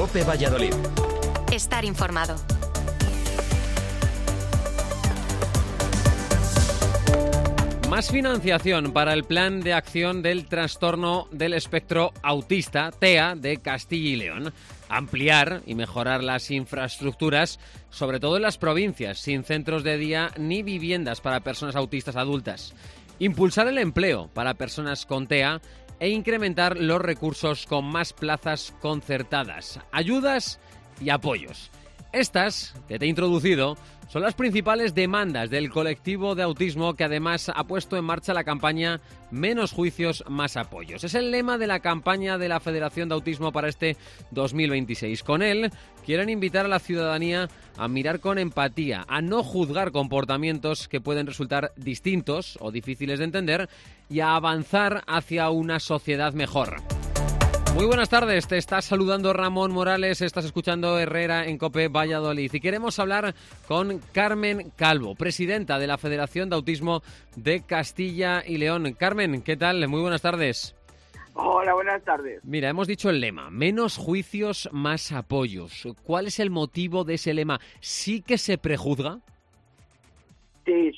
COPE Valladolid. Estar informado. Más financiación para el Plan de Acción del Trastorno del Espectro Autista, TEA, de Castilla y León. Ampliar y mejorar las infraestructuras, sobre todo en las provincias, sin centros de día ni viviendas para personas autistas adultas. Impulsar el empleo para personas con TEA e incrementar los recursos con más plazas concertadas, ayudas y apoyos. Estas, que te he introducido, son las principales demandas del colectivo de autismo, que además ha puesto en marcha la campaña Menos juicios, más apoyos. Es el lema de la campaña de la Federación de Autismo para este 2026. Con él quieren invitar a la ciudadanía a mirar con empatía, a no juzgar comportamientos que pueden resultar distintos o difíciles de entender y a avanzar hacia una sociedad mejor. Muy buenas tardes, te está saludando Ramón Morales, estás escuchando Herrera en COPE Valladolid y queremos hablar con Carmen Calvo, presidenta de la Federación de Autismo de Castilla y León. Carmen, ¿qué tal? Muy buenas tardes. Hola, buenas tardes. Mira, hemos dicho el lema, menos juicios, más apoyos. ¿Cuál es el motivo de ese lema? ¿Sí que se prejuzga? Sí,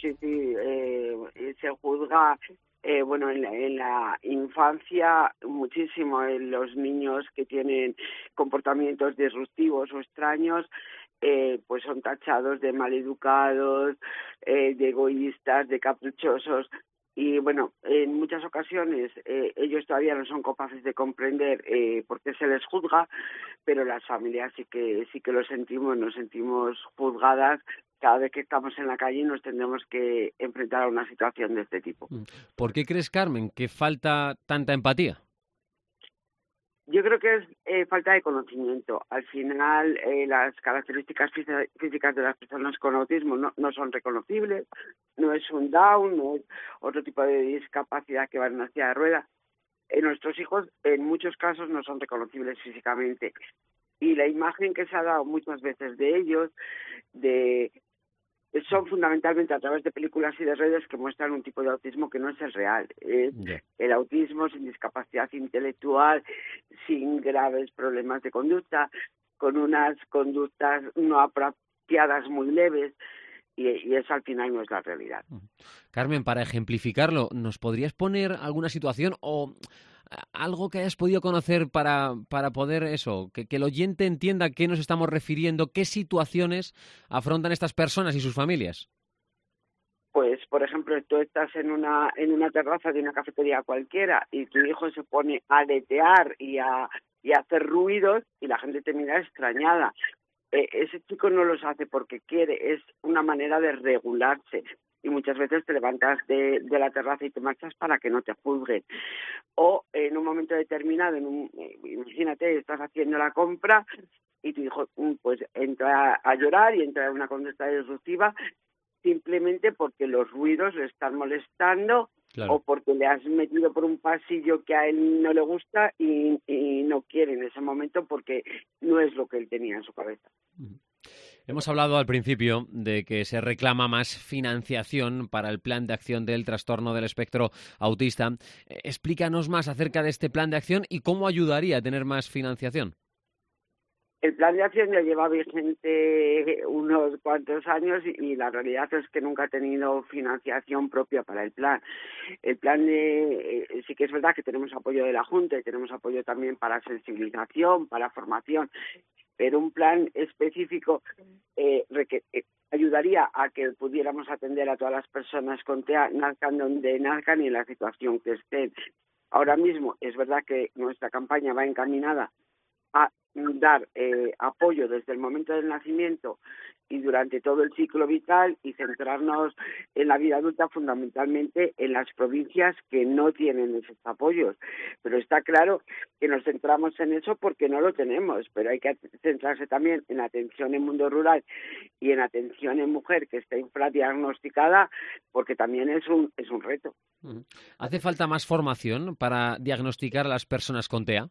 se juzga... en la infancia muchísimo los niños que tienen comportamientos disruptivos o extraños pues son tachados de maleducados, de egoístas, de caprichosos. Y bueno, en muchas ocasiones ellos todavía no son capaces de comprender por qué se les juzga, pero las familias sí que lo sentimos, nos sentimos juzgadas. Cada vez que estamos en la calle nos tendremos que enfrentar a una situación de este tipo. ¿Por qué crees, Carmen, que falta tanta empatía? Yo creo que es falta de conocimiento. Al final, las características físicas de las personas con autismo no son reconocibles, no es un Down, no es otro tipo de discapacidad que va en una silla de ruedas. Nuestros hijos, en muchos casos, no son reconocibles físicamente. Y la imagen que se ha dado muchas veces de ellos, son fundamentalmente a través de películas y de redes que muestran un tipo de autismo que no es el real. Es el autismo sin discapacidad intelectual, sin graves problemas de conducta, con unas conductas no apropiadas muy leves, y eso al final no es la realidad. Carmen, para ejemplificarlo, ¿nos podrías poner alguna situación o algo que hayas podido conocer para poder que el oyente entienda a qué nos estamos refiriendo, qué situaciones afrontan estas personas y sus familias? Pues, por ejemplo, tú estás en una terraza de una cafetería cualquiera y tu hijo se pone a aletear y a hacer ruidos y la gente te mira extrañada. Ese chico no los hace porque quiere, es una manera de regularse. Y muchas veces te levantas de la terraza y te marchas para que no te juzguen. O en un momento determinado, imagínate, estás haciendo la compra y tu hijo pues entra a llorar y entra en una conducta disruptiva simplemente porque los ruidos le están molestando. Claro. O porque le has metido por un pasillo que a él no le gusta y no quiere en ese momento porque no es lo que él tenía en su cabeza. Hemos hablado al principio de que se reclama más financiación para el Plan de Acción del Trastorno del Espectro Autista. Explícanos más acerca de este plan de acción y cómo ayudaría a tener más financiación. El plan de acción ya lleva vigente unos cuantos años y la realidad es que nunca ha tenido financiación propia para el plan. El plan sí que es verdad que tenemos apoyo de la Junta y tenemos apoyo también para sensibilización, para formación, pero un plan específico ayudaría a que pudiéramos atender a todas las personas con TEA, nazcan donde nazcan y en la situación que estén. Ahora mismo es verdad que nuestra campaña va encaminada a dar apoyo desde el momento del nacimiento y durante todo el ciclo vital y centrarnos en la vida adulta fundamentalmente en las provincias que no tienen esos apoyos. Pero está claro que nos centramos en eso porque no lo tenemos, pero hay que centrarse también en atención en mundo rural y en atención en mujer que está infradiagnosticada porque también es un reto. ¿Hace falta más formación para diagnosticar a las personas con TEA?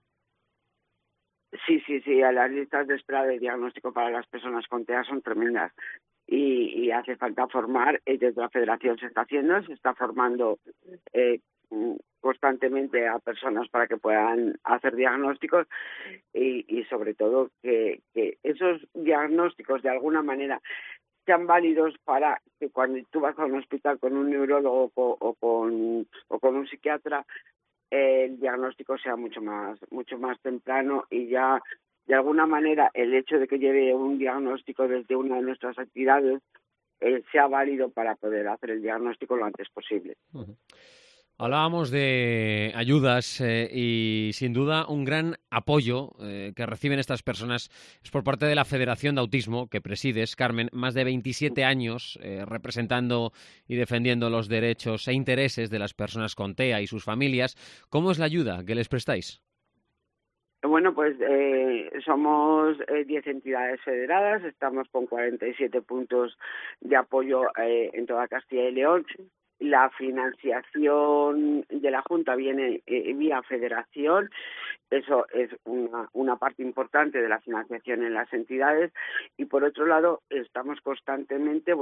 Sí, a las listas de espera de diagnóstico para las personas con TEA son tremendas y hace falta formar, desde la Federación se está formando constantemente a personas para que puedan hacer diagnósticos y sobre todo que esos diagnósticos de alguna manera sean válidos para que cuando tú vas a un hospital con un neurólogo o con un psiquiatra, el diagnóstico sea mucho más temprano y ya de alguna manera el hecho de que lleve un diagnóstico desde una de nuestras actividades sea válido para poder hacer el diagnóstico lo antes posible. Uh-huh. Hablábamos de ayudas y sin duda un gran apoyo que reciben estas personas es por parte de la Federación de Autismo que presides, Carmen, más de 27 años representando y defendiendo los derechos e intereses de las personas con TEA y sus familias. ¿Cómo es la ayuda que les prestáis? Bueno, pues somos 10 entidades federadas, estamos con 47 puntos de apoyo en toda Castilla y León. La financiación de la Junta viene vía federación, eso es una parte importante de la financiación en las entidades y por otro lado estamos constantemente,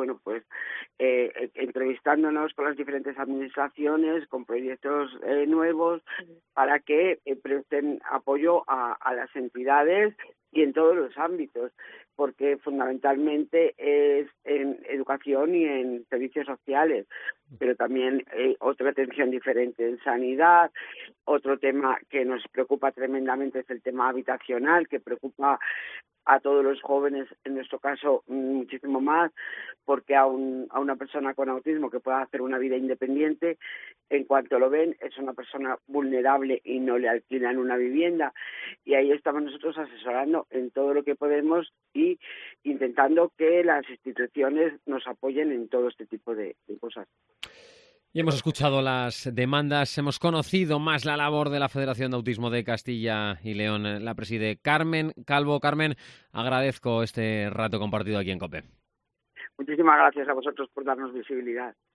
entrevistándonos con las diferentes administraciones, con proyectos nuevos para que presten apoyo a las entidades y en todos los ámbitos, porque fundamentalmente es en educación y en servicios sociales, pero también otra atención diferente en sanidad. Otro tema que nos preocupa tremendamente es el tema habitacional, que preocupa a todos los jóvenes, en nuestro caso muchísimo más, porque a una persona con autismo que pueda hacer una vida independiente, en cuanto lo ven, es una persona vulnerable y no le alquilan una vivienda. Y ahí estamos nosotros asesorando en todo lo que podemos y intentando que las instituciones nos apoyen en todo este tipo de cosas. Y hemos escuchado las demandas, hemos conocido más la labor de la Federación de Autismo de Castilla y León. La preside Carmen Calvo. Carmen, agradezco este rato compartido aquí en COPE. Muchísimas gracias a vosotros por darnos visibilidad.